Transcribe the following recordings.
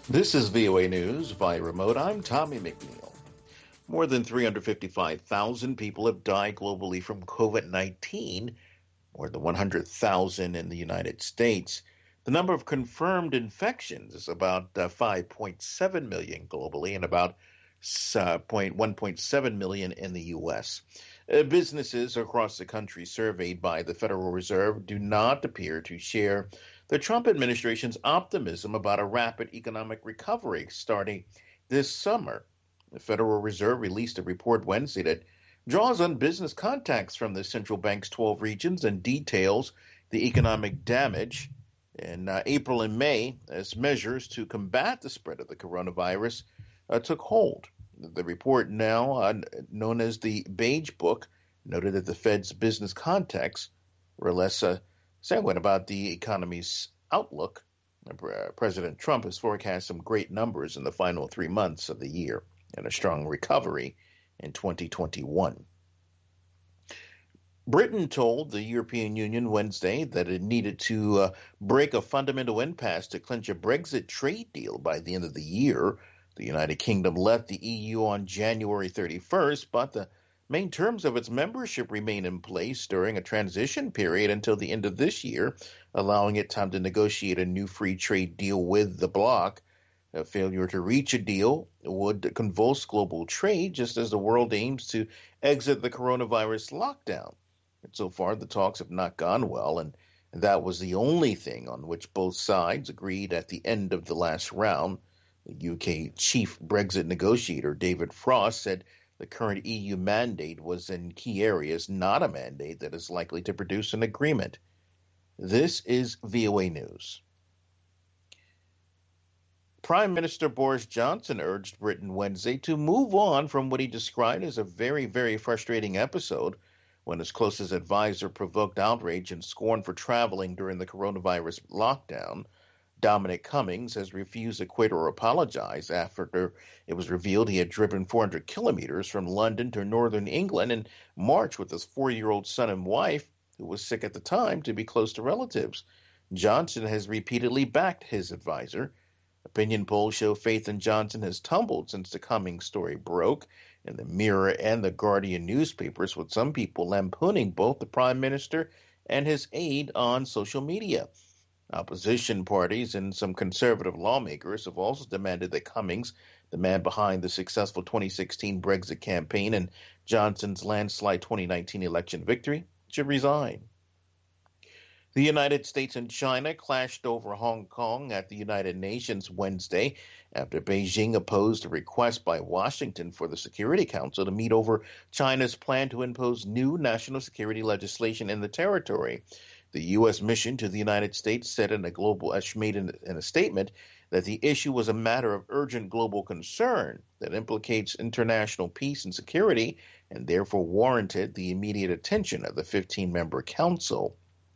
This is VOA News via remote. I'm Tommy McNeil. More than 355,000 people have died globally from COVID-19, more than 100,000 in the United States. The number of confirmed infections is about 5.7 million globally and about 1.7 million in the U.S. Businesses across the country surveyed by the Federal Reserve do not appear to share the Trump administration's optimism about a rapid economic recovery starting this summer. The Federal Reserve released a report Wednesday that draws on business contacts from the central bank's 12 regions and details the economic damage in April and May as measures to combat the spread of the coronavirus took hold. The report, now known as the Beige Book, noted that the Fed's business contacts were less sanguine about the economy's outlook. President Trump has forecast some great numbers in the final 3 months of the year and a strong recovery in 2021. Britain told the European Union Wednesday that it needed to break a fundamental impasse to clinch a Brexit trade deal by the end of the year. The United Kingdom left the EU on January 31st, but the main terms of its membership remain in place during a transition period until the end of this year, allowing it time to negotiate a new free trade deal with the bloc. A failure to reach a deal would convulse global trade just as the world aims to exit the coronavirus lockdown. And so far, the talks have not gone well, and that was the only thing on which both sides agreed at the end of the last round. The UK chief Brexit negotiator David Frost said the current EU mandate was in key areas not a mandate that is likely to produce an agreement. This is VOA News. Prime Minister Boris Johnson urged Britain Wednesday to move on from what he described as a very, very frustrating episode when his closest advisor provoked outrage and scorn for traveling during the coronavirus lockdown. Dominic Cummings has refused to quit or apologize after it was revealed he had driven 400 kilometers from London to northern England in March with his 4-year-old son and wife, who was sick at the time, to be close to relatives. Johnson has repeatedly backed his advisor. Opinion polls show faith in Johnson has tumbled since the Cummings story broke in the Mirror and the Guardian newspapers, with some people lampooning both the Prime Minister and his aide on social media. Opposition parties and some conservative lawmakers have also demanded that Cummings, the man behind the successful 2016 Brexit campaign and Johnson's landslide 2019 election victory, should resign. The United States and China clashed over Hong Kong at the United Nations Wednesday after Beijing opposed a request by Washington for the Security Council to meet over China's plan to impose new national security legislation in the territory. The U.S. mission to the United States said in a statement that the issue was a matter of urgent global concern that implicates international peace and security and therefore warranted the immediate attention of the 15-member council.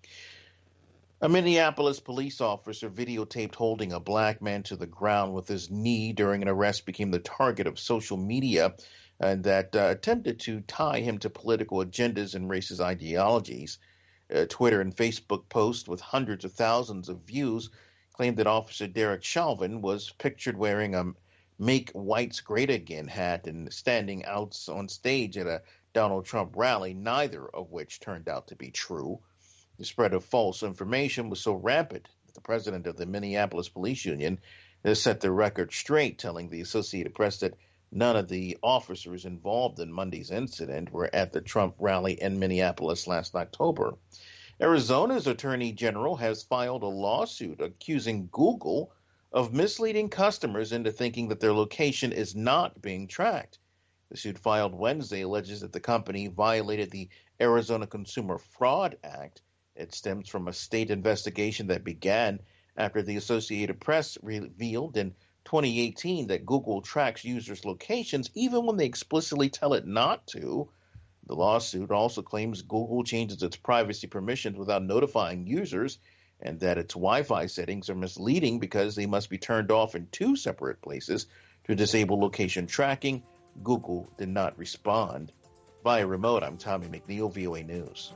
A Minneapolis police officer videotaped holding a black man to the ground with his knee during an arrest became the target of social media that attempted to tie him to political agendas and racist ideologies. Twitter and Facebook posts with hundreds of thousands of views claimed that Officer Derek Chauvin was pictured wearing a Make Whites Great Again hat and standing out on stage at a Donald Trump rally, neither of which turned out to be true. The spread of false information was so rampant that the president of the Minneapolis Police Union has set the record straight, telling the Associated Press that none of the officers involved in Monday's incident were at the Trump rally in Minneapolis last October. Arizona's Attorney General has filed a lawsuit accusing Google of misleading customers into thinking that their location is not being tracked. The suit filed Wednesday alleges that the company violated the Arizona Consumer Fraud Act. It stems from a state investigation that began after the Associated Press revealed in 2018 that Google tracks users' locations even when they explicitly tell it not to. The lawsuit also claims Google changes its privacy permissions without notifying users and that its Wi-Fi settings are misleading because they must be turned off in 2 separate places to disable location tracking. Google did not respond. Via remote, I'm Tommy McNeil, VOA News.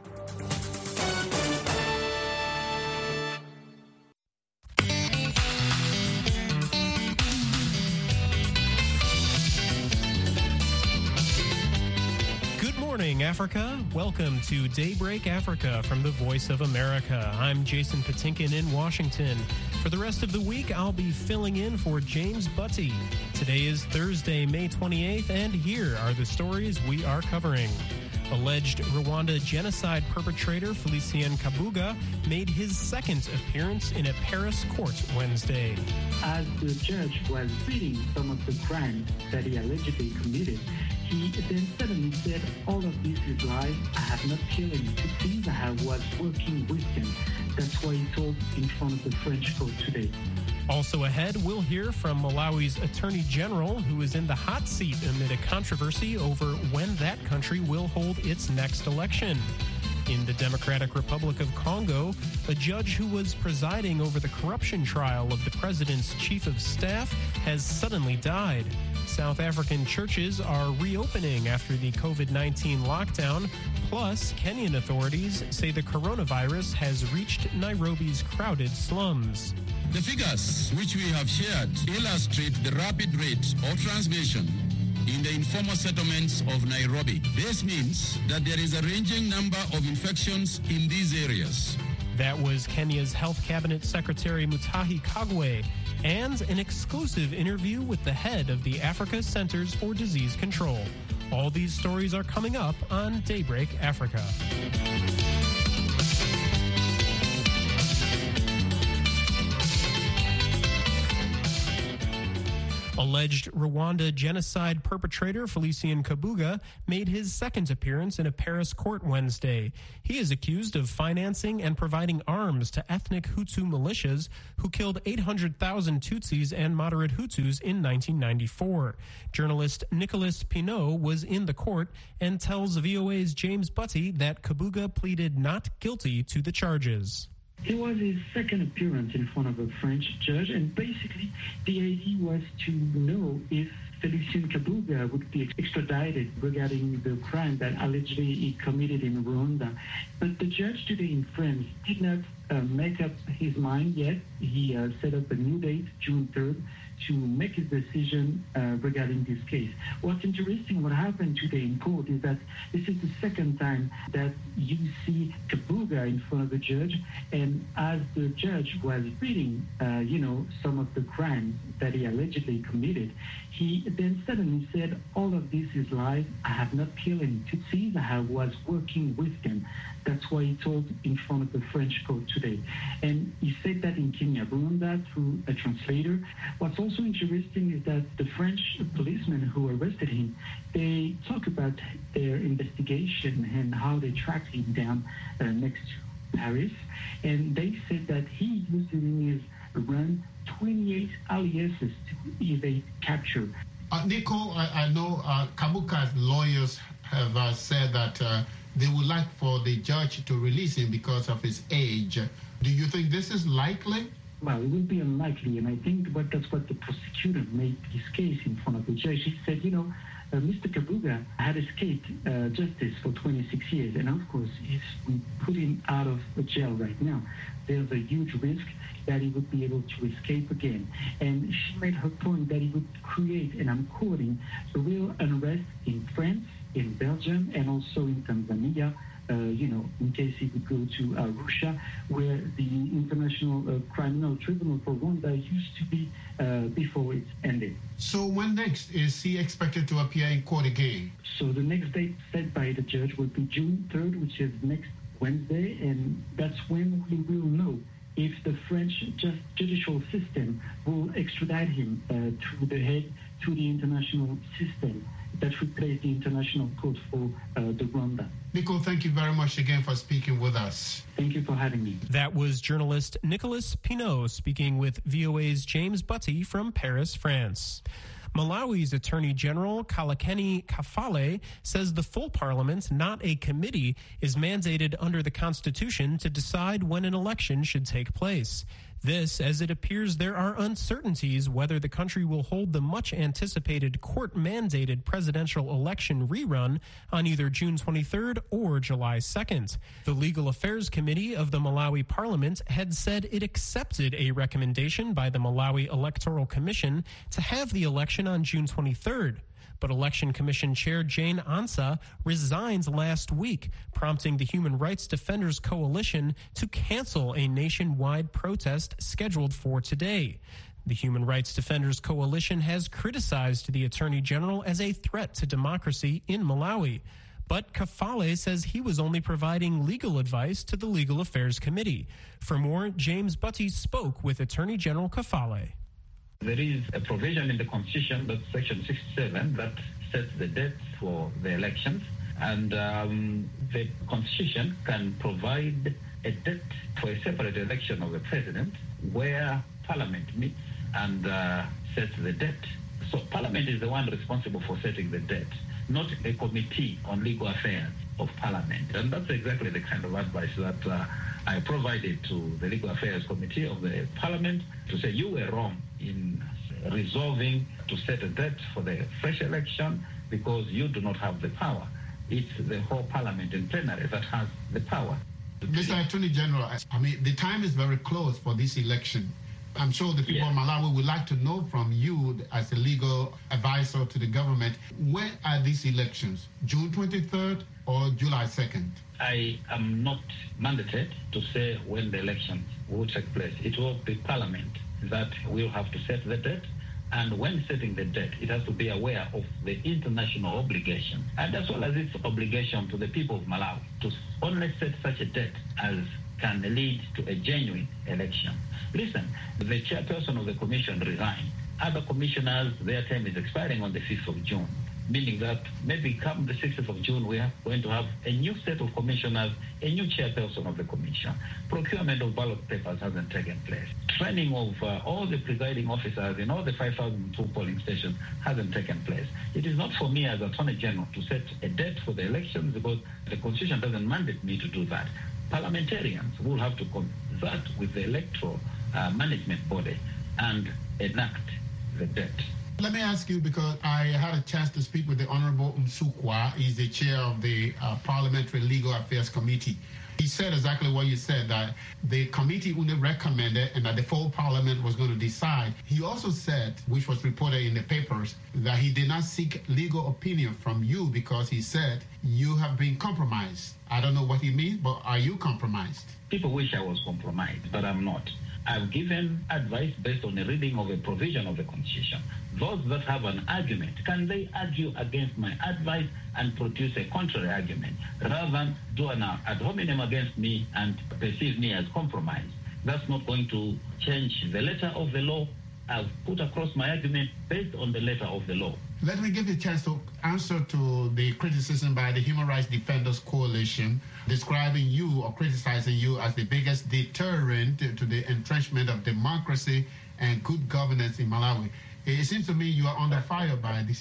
Africa. Welcome to Daybreak Africa from the Voice of America. I'm Jason Patinkin in Washington. For the rest of the week, I'll be filling in for James Butty. Today is Thursday, May 28th, and here are the stories we are covering. Alleged Rwanda genocide perpetrator Felicien Kabuga made his second appearance in a Paris court Wednesday. As the judge was reading some of the crimes that he allegedly committed, he then suddenly said, all of this is lies. I have not killed any Tutsis. I was working with them. That's why he told in front of the French court today. Also ahead, we'll hear from Malawi's Attorney General, who is in the hot seat amid a controversy over when that country will hold its next election. In the Democratic Republic of Congo, a judge who was presiding over the corruption trial of the president's chief of staff has suddenly died. South African churches are reopening after the COVID-19 lockdown. Plus, Kenyan authorities say the coronavirus has reached Nairobi's crowded slums. The figures which we have shared illustrate the rapid rate of transmission in the informal settlements of Nairobi. This means that there is a ranging number of infections in these areas. That was Kenya's Health Cabinet Secretary Mutahi Kagwe, and an exclusive interview with the head of the Africa Centers for Disease Control. All these stories are coming up on Daybreak Africa. Alleged Rwanda genocide perpetrator Felicien Kabuga made his second appearance in a Paris court Wednesday. He is accused of financing and providing arms to ethnic Hutu militias who killed 800,000 Tutsis and moderate Hutus in 1994. Journalist Nicolas Pineau was in the court and tells VOA's James Butty that Kabuga pleaded not guilty to the charges. It was his second appearance in front of a French judge, and basically the idea was to know if Felicien Kabuga would be extradited regarding the crime that allegedly he committed in Rwanda. But the judge today in France did not make up his mind yet. He set up a new date, June 3rd, to make his decision regarding this case. What's interesting, what happened today in court is that this is the second time that you see Kabuga in front of the judge, and as the judge was reading, some of the crimes that he allegedly committed, he then suddenly said, all of this is lies. I have not killed any Tutsis. I was working with them. That's why he told in front of the French court today. And he said that in Kenya, Rwanda, through a translator. What's also interesting is that the French policemen who arrested him, they talk about their investigation and how they tracked him down next to Paris. And they said that he used during his run 28 aliases to evade capture. Nico, I know Kabuga's lawyers have said that they would like for the judge to release him because of his age. Do you think this is likely? Well, it will be unlikely, and I think that's what the prosecutor made his case in front of the judge. He said, Mr. Kabuga had escaped justice for 26 years, and of course, if we put him out of jail right now, there's a huge risk that he would be able to escape again. And she made her point that he would create, and I'm quoting, a real unrest in France, in Belgium, and also in Tanzania, in case he would go to Russia, where the International Criminal Tribunal for Rwanda used to be before it ended. So when next is he expected to appear in court again? So the next date set by the judge would be June 3rd, which is next Wednesday, and that's when we will know if the French judicial system will extradite him to the international system that replaced the International Court for the Rwanda. Nico, thank you very much again for speaking with us. Thank you for having me. That was journalist Nicolas Pineau speaking with VOA's James Butty from Paris, France. Malawi's Attorney General Kalakeni Kafale says the full parliament, not a committee, is mandated under the Constitution to decide when an election should take place. This, as it appears there are uncertainties whether the country will hold the much-anticipated court-mandated presidential election rerun on either June 23rd or July 2nd. The Legal Affairs Committee of the Malawi Parliament had said it accepted a recommendation by the Malawi Electoral Commission to have the election on June 23rd. But Election Commission Chair Jane Ansah resigned last week, prompting the Human Rights Defenders Coalition to cancel a nationwide protest scheduled for today. The Human Rights Defenders Coalition has criticized the Attorney General as a threat to democracy in Malawi. But Kafale says he was only providing legal advice to the Legal Affairs Committee. For more, James Butty spoke with Attorney General Kafale. There is a provision in the Constitution, that's Section 67, that sets the dates for the elections. And the Constitution can provide a date for a separate election of the president where Parliament meets and sets the date. So Parliament is the one responsible for setting the date, not a committee on legal affairs of Parliament. And that's exactly the kind of advice that I provided to the Legal Affairs Committee of the Parliament to say you were wrong in resolving to set a date for the fresh election because you do not have the power. It's the whole Parliament in plenary that has the power. Mr. Attorney General, I mean, the time is very close for this election. I'm sure the people of Malawi would like to know from you as a legal advisor to the government, when are these elections? June 23rd or July 2nd? I am not mandated to say when the elections will take place. It will be Parliament that will have to set the date. And when setting the date, it has to be aware of the international obligation, and as well as its obligation to the people of Malawi to only set such a date as can lead to a genuine election. Listen, the chairperson of the commission resigned. Other commissioners, their term is expiring on the 5th of June, meaning that maybe come the 6th of June, we are going to have a new set of commissioners, a new chairperson of the commission. Procurement of ballot papers hasn't taken place. Training of all the presiding officers in all the 5,002 polling stations hasn't taken place. It is not for me as Attorney General to set a date for the elections because the Constitution doesn't mandate me to do that. Parliamentarians will have to consult with the electoral management body and enact the date. Let me ask you, because I had a chance to speak with the Honorable Msukwa. He's the chair of the Parliamentary Legal Affairs Committee. He said exactly what you said, that the committee only recommended and that the full Parliament was going to decide. He also said, which was reported in the papers, that he did not seek legal opinion from you because he said you have been compromised. I don't know what he means, but are you compromised? People wish I was compromised, but I'm not. I've given advice based on a reading of a provision of the Constitution. Those that have an argument, can they argue against my advice and produce a contrary argument, rather than do an ad hominem against me and perceive me as compromised? That's not going to change the letter of the law. I've put across my argument based on the letter of the law. Let me give you a chance to answer to the criticism by the Human Rights Defenders Coalition, describing you or criticizing you as the biggest deterrent to the entrenchment of democracy and good governance in Malawi. It seems to me you are under fire by this.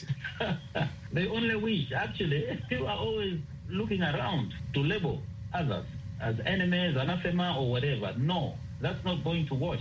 They only wish. Actually, people are always looking around to label others as enemies, anathema, or whatever. No, that's not going to work.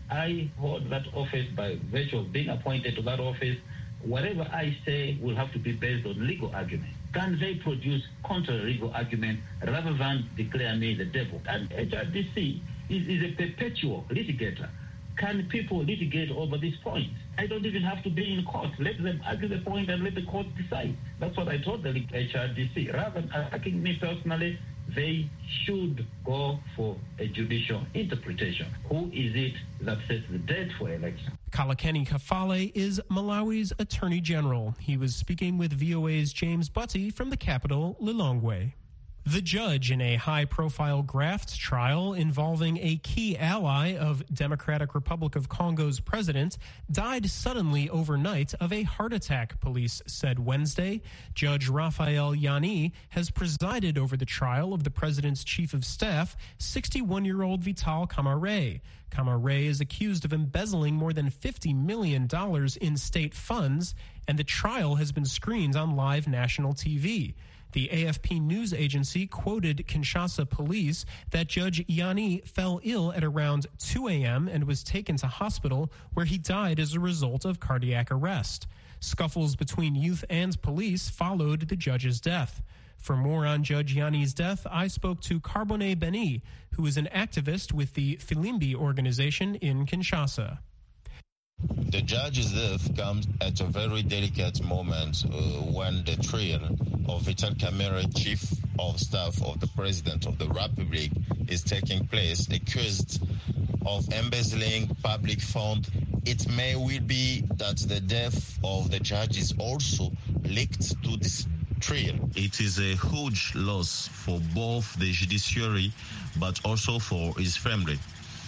I hold that office by virtue of being appointed to that office. Whatever I say will have to be based on legal argument. Can they produce contrary legal argument rather than declare me the devil? And HRDC is a perpetual litigator. Can people litigate over this point? I don't even have to be in court. Let them argue the point and let the court decide. That's what I told the HRDC. Rather than attacking me personally, they should go for a judicial interpretation. Who is it that sets the date for election? Kalakeni Kafale is Malawi's Attorney General. He was speaking with VOA's James Butty from the capital, Lilongwe. The judge in a high-profile graft trial involving a key ally of Democratic Republic of Congo's president died suddenly overnight of a heart attack, police said Wednesday. Judge Raphael Yanni has presided over the trial of the president's chief of staff, 61-year-old Vital Kamerhe. Kamerhe is accused of embezzling more than $50 million in state funds, and the trial has been screened on live national TV. The AFP news agency quoted Kinshasa police that Judge Yanni fell ill at around 2 a.m. and was taken to hospital, where he died as a result of cardiac arrest. Scuffles between youth and police followed the judge's death. For more on Judge Yanni's death, I spoke to Carbone Beni, who is an activist with the Filimbi organization in Kinshasa. The judge's death comes at a very delicate moment when the trial of Vital Kamerhe, Chief of Staff of the President of the Republic, is taking place, accused of embezzling public funds. It may well be that the death of the judge is also linked to this trial. It is a huge loss for both the judiciary but also for his family.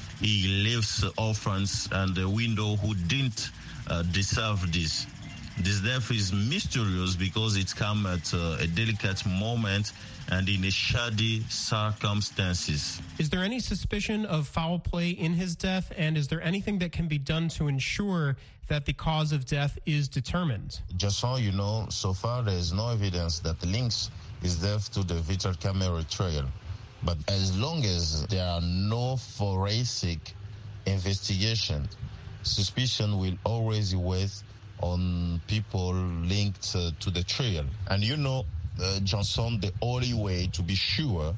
He leaves orphans and a widow who didn't deserve this. This death is mysterious because it comes at a delicate moment and in a shady circumstances. Is there any suspicion of foul play in his death, and is there anything that can be done to ensure that the cause of death is determined? Just so you know, so far there is no evidence that links his death to the Vital Kamerhe trial. But as long as there are no forensic investigation, suspicion will always weigh on people linked to the trial. And you know, Johnson, the only way to be sure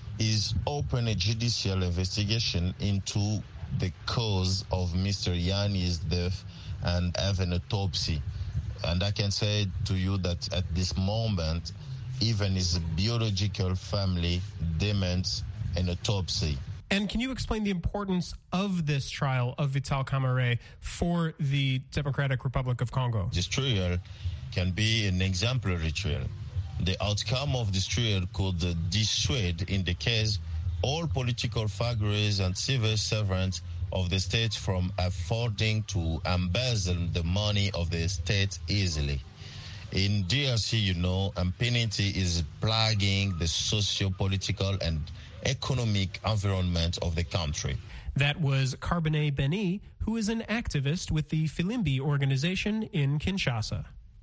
is open a judicial investigation into the cause of Mr. Yanni's death and have an autopsy. And I can say to you that at this moment, even his biological family demands an autopsy. And can you explain the importance of this trial of Vital Kamerhe for the Democratic Republic of Congo? This trial can be an exemplary trial. The outcome of this trial could dissuade, in the case, all political figures and civil servants of the state from affording to embezzle the money of the state easily. In DRC, you know, impunity is plaguing the socio-political and economic environment of the country. That was Carbonet Beni, who is an activist with the Filimbi organization in Kinshasa.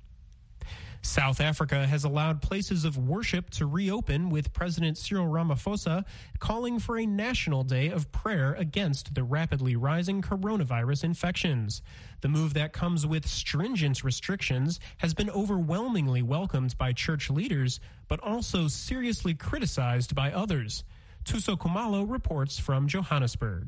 South Africa has allowed places of worship to reopen, with President Cyril Ramaphosa calling for a national day of prayer against the rapidly rising coronavirus infections. The move that comes with stringent restrictions has been overwhelmingly welcomed by church leaders, but also seriously criticized by others. Tuso Kumalo reports from Johannesburg.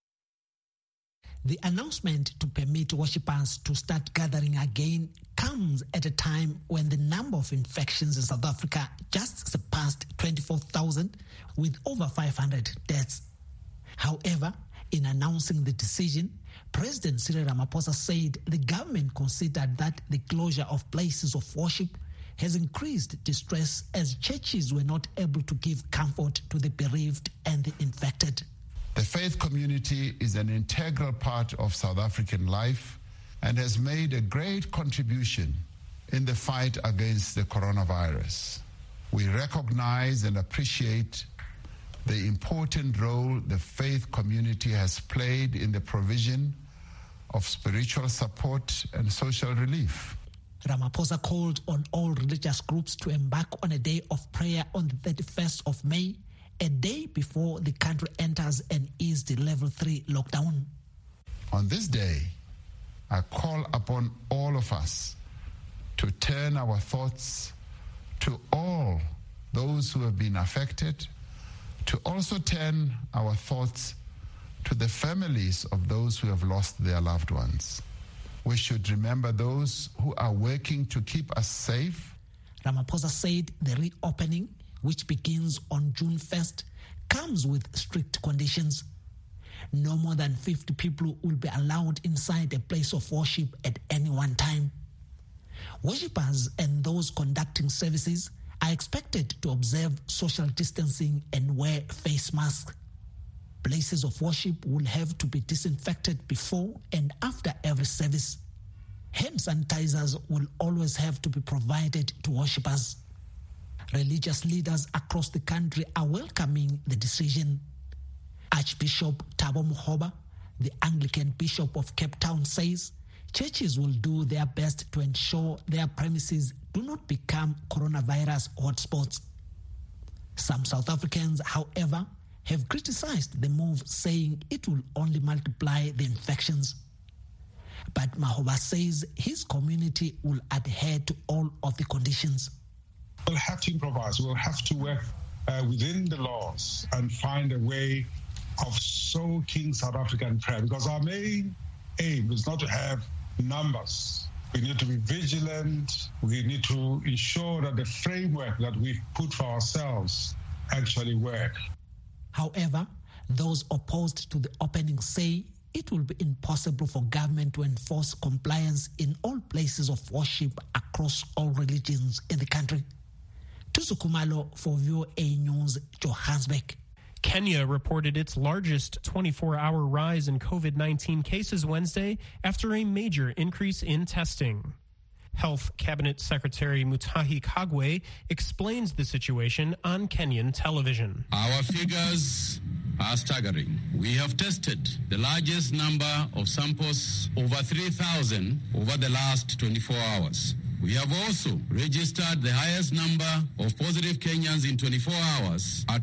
The announcement to permit worshippers to start gathering again comes at a time when the number of infections in South Africa just surpassed 24,000, with over 500 deaths. However, in announcing the decision, President Cyril Ramaphosa said the government considered that the closure of places of worship has increased distress as churches were not able to give comfort to the bereaved and the infected. The faith community is an integral part of South African life and has made a great contribution in the fight against the coronavirus. We recognize and appreciate the important role the faith community has played in the provision of spiritual support and social relief. Ramaphosa called on all religious groups to embark on a day of prayer on the 31st of May, a day before the country enters an eased level 3 lockdown. On this day, I call upon all of us to turn our thoughts to all those who have been affected, to also turn our thoughts to the families of those who have lost their loved ones. We should remember those who are working to keep us safe. Ramaphosa said the reopening, which begins on June 1st, comes with strict conditions. No more than 50 people will be allowed inside a place of worship at any one time. Worshippers and those conducting services are expected to observe social distancing and wear face masks. Places of worship will have to be disinfected before and after every service. Hand sanitizers will always have to be provided to worshippers. Religious leaders across the country are welcoming the decision. Archbishop Thabo Makgoba, the Anglican Bishop of Cape Town, says churches will do their best to ensure their premises do not become coronavirus hotspots. Some South Africans, however, have criticized the move, saying it will only multiply the infections. But Makgoba says his community will adhere to all of the conditions. We'll have to improvise. We'll have to work within the laws and find a way of soaking South African prayer, because our main aim is not to have numbers. We need to be vigilant. We need to ensure that the framework that we've put for ourselves actually work. However, those opposed to the opening say it will be impossible for government to enforce compliance in all places of worship across all religions in the country. Tusu Kumalo for VOA News, Johannesburg. Kenya reported its largest 24-hour rise in COVID-19 cases Wednesday after a major increase in testing. Health Cabinet Secretary Mutahi Kagwe explains the situation on Kenyan television. Our figures are staggering. We have tested the largest number of samples, over 3,000, over the last 24 hours. We have also registered the highest number of positive Kenyans in 24 hours at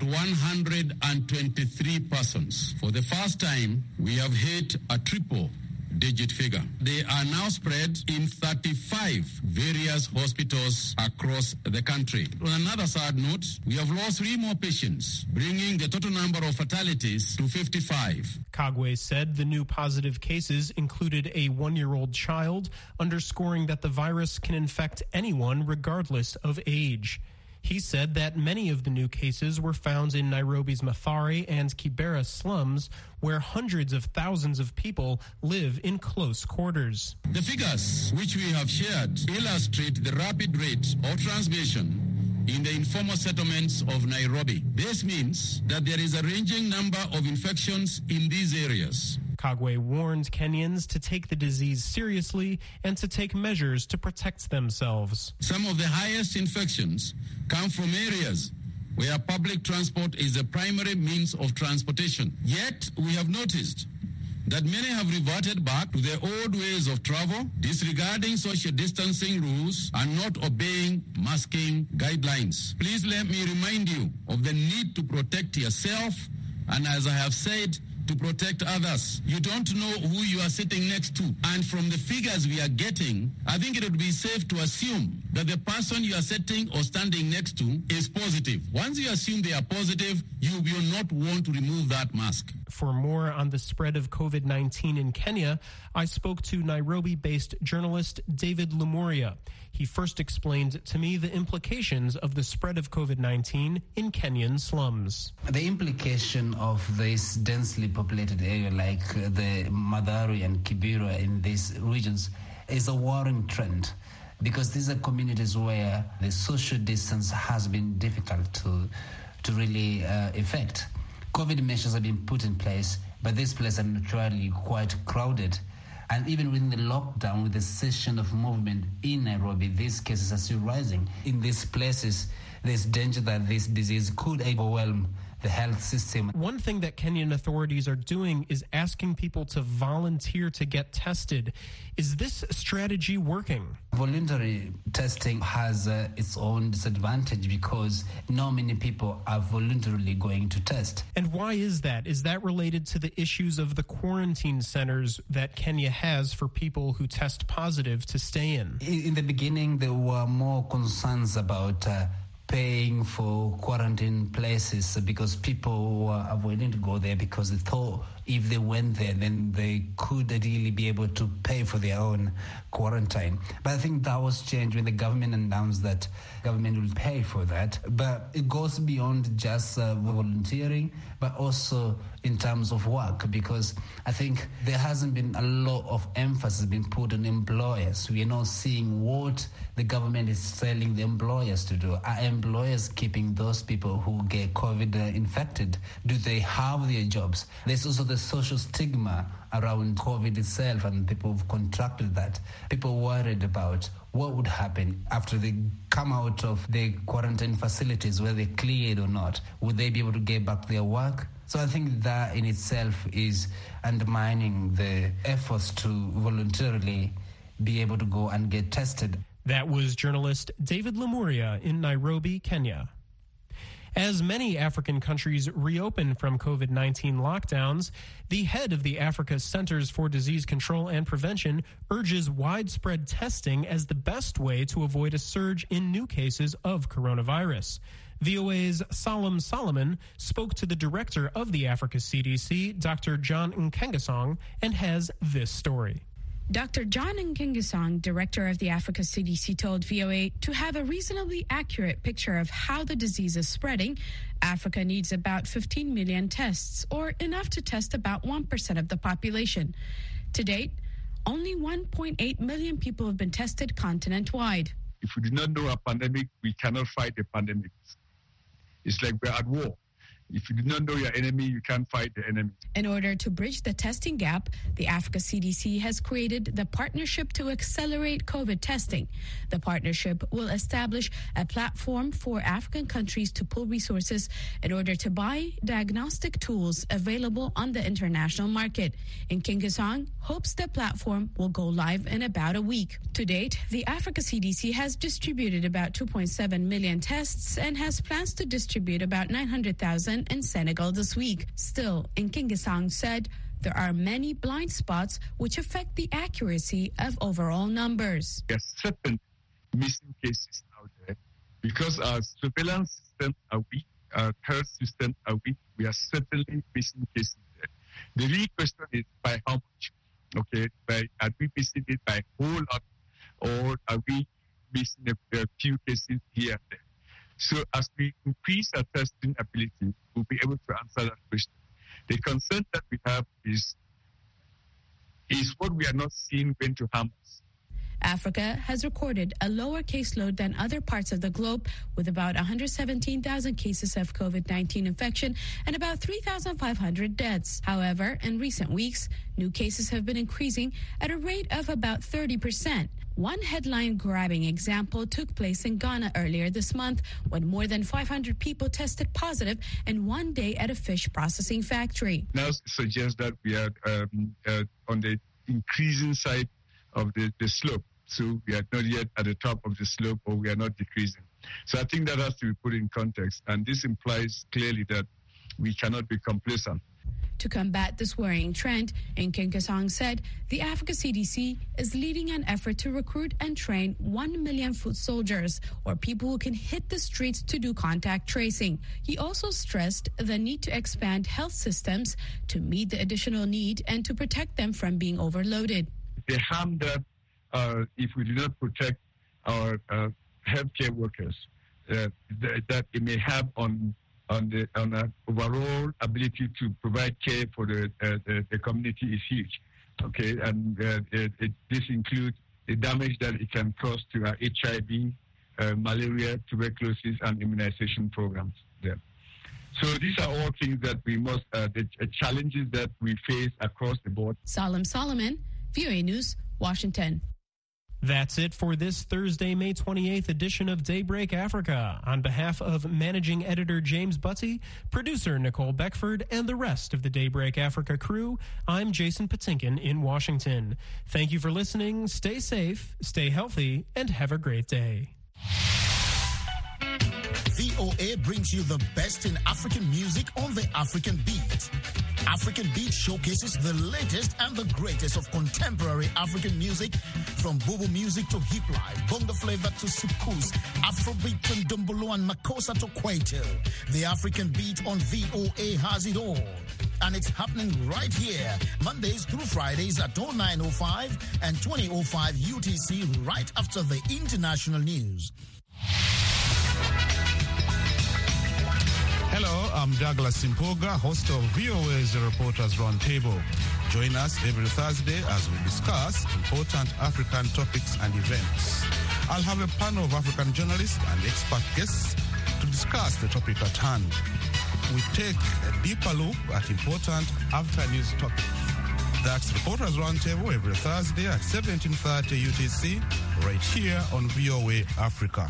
123 persons. For the first time, we have hit a triple-digit figure. They are now spread in 35 various hospitals across the country. On another sad note, we have lost 3 more patients, bringing the total number of fatalities to 55. Kagwe said the new positive cases included a 1-year-old child, underscoring that the virus can infect anyone regardless of age. He said that many of the new cases were found in Nairobi's Mathare and Kibera slums, where hundreds of thousands of people live in close quarters. The figures which we have shared illustrate the rapid rate of transmission in the informal settlements of Nairobi. This means that there is a ranging number of infections in these areas. Kagwe warned Kenyans to take the disease seriously and to take measures to protect themselves. Some of the highest infections come from areas where public transport is a primary means of transportation. Yet, we have noticed that many have reverted back to their old ways of travel, disregarding social distancing rules and not obeying masking guidelines. Please let me remind you of the need to protect yourself and, as I have said, to protect others. You don't know who you are sitting next to. And from the figures we are getting, I think it would be safe to assume that the person you are sitting or standing next to is positive. Once you assume they are positive, you will not want to remove that mask. For more on the spread of COVID-19 in Kenya, I spoke to Nairobi-based journalist David Lemuria. He first explained to me the implications of the spread of COVID-19 in Kenyan slums. The implication of this densely populated area like the Mathare and Kibera in these regions is a worrying trend, because these are communities where the social distance has been difficult to really effect. COVID measures have been put in place, but these places are naturally quite crowded. And even within the lockdown, with the cessation of movement in Nairobi, these cases are still rising. In these places, there's danger that this disease could overwhelm the health system. One thing that Kenyan authorities are doing is asking people to volunteer to get tested. Is this strategy working? Voluntary testing has its own disadvantage because not many people are voluntarily going to test. And why is that? Is that related to the issues of the quarantine centers that Kenya has for people who test positive to stay in? In the beginning, there were more concerns about paying for quarantine places because people were avoiding to go there because they thought if they went there, then they could really be able to pay for their own quarantine. But I think that was changed when the government announced that government will pay for that. But it goes beyond just volunteering, but also in terms of work, because I think there hasn't been a lot of emphasis being put on employers. We are not seeing what the government is telling the employers to do. Are employers keeping those people who get COVID infected? Do they have their jobs? There's also the social stigma around COVID itself and people who've contracted that. People worried about what would happen after they come out of the quarantine facilities, whether they're cleared or not. Would they be able to get back to their work? So I think that in itself is undermining the efforts to voluntarily be able to go and get tested. That was journalist David Lemuria in Nairobi, Kenya. As many African countries reopen from COVID-19 lockdowns, the head of the Africa Centers for Disease Control and Prevention urges widespread testing as the best way to avoid a surge in new cases of coronavirus. VOA's Salam Solomon spoke to the director of the Africa CDC, Dr. John Nkengasong, and has this story. Dr. John Nkengasong, director of the Africa CDC, told VOA to have a reasonably accurate picture of how the disease is spreading, Africa needs about 15 million tests, or enough to test about 1% of the population. To date, only 1.8 million people have been tested continent-wide. If we do not know a pandemic, we cannot fight the pandemic. It's like we're at war. If you do not know your enemy, you can't fight the enemy. In order to bridge the testing gap, the Africa CDC has created the Partnership to Accelerate COVID Testing. The partnership will establish a platform for African countries to pool resources in order to buy diagnostic tools available on the international market. Nkengasong hopes the platform will go live in about a week. To date, the Africa CDC has distributed about 2.7 million tests and has plans to distribute about 900,000 in Senegal this week. Still, Nkengasong said there are many blind spots which affect the accuracy of overall numbers. There are certain missing cases out there because our surveillance systems are weak, our health systems are weak. We are certainly missing cases there. The real question is by how much? Okay, are we missing it by a whole lot, or are we missing a few cases here and there? So as we increase our testing ability, we'll be able to answer that question. The concern that we have is what we are not seeing going to harm us. Africa has recorded a lower caseload than other parts of the globe, with about 117,000 cases of COVID-19 infection and about 3,500 deaths. However, in recent weeks, new cases have been increasing at a rate of about 30%. One headline-grabbing example took place in Ghana earlier this month when more than 500 people tested positive in one day at a fish processing factory. Now suggests that we are on the increasing side of the slope. So we are not yet at the top of the slope, or we are not decreasing. So I think that has to be put in context. And this implies clearly that we cannot be complacent. To combat this worrying trend, Nkengasong said the Africa CDC is leading an effort to recruit and train 1 million foot soldiers, or people who can hit the streets to do contact tracing. He also stressed the need to expand health systems to meet the additional need and to protect them from being overloaded. The harm that if we do not protect our healthcare workers, that it may have on our overall ability to provide care for the community is huge. Okay, and this includes the damage that it can cause to our HIV, malaria, tuberculosis, and immunization programs there. So these are all things that we must, the challenges that we face across the board. Salam Solomon, VOA News, Washington. That's it for this Thursday, May 28th edition of Daybreak Africa. On behalf of managing editor James Butty, producer Nicole Beckford, and the rest of the Daybreak Africa crew, I'm Jason Patinkin in Washington. Thank you for listening. Stay safe, stay healthy, and have a great day. VOA brings you the best in African music on the African Beat. African Beat showcases the latest and the greatest of contemporary African music, from Bobo music to hip life, bongo flavor to soukous, Afrobeat and Dumbolo and Makossa to Kwaito. The African Beat on VOA has it all. And it's happening right here, Mondays through Fridays at 09:05 and 20:05 UTC, right after the international news. Hello, I'm Douglas Simpoga, host of VOA's Reporters Roundtable. Join us every Thursday as we discuss important African topics and events. I'll have a panel of African journalists and expert guests to discuss the topic at hand. We take a deeper look at important after-news topics. That's Reporters Roundtable every Thursday at 17:30 UTC, right here on VOA Africa.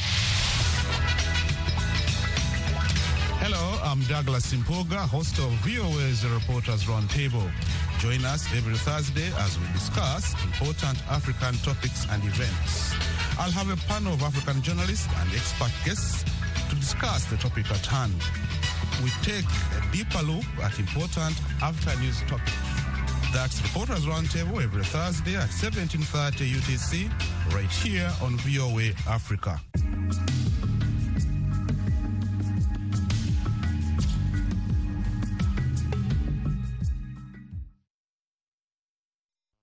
Hello, I'm Douglas Simpoga, host of VOA's Reporters Roundtable. Join us every Thursday as we discuss important African topics and events. I'll have a panel of African journalists and expert guests to discuss the topic at hand. We take a deeper look at important after-news topics. That's Reporters Roundtable every Thursday at 17:30 UTC, right here on VOA Africa.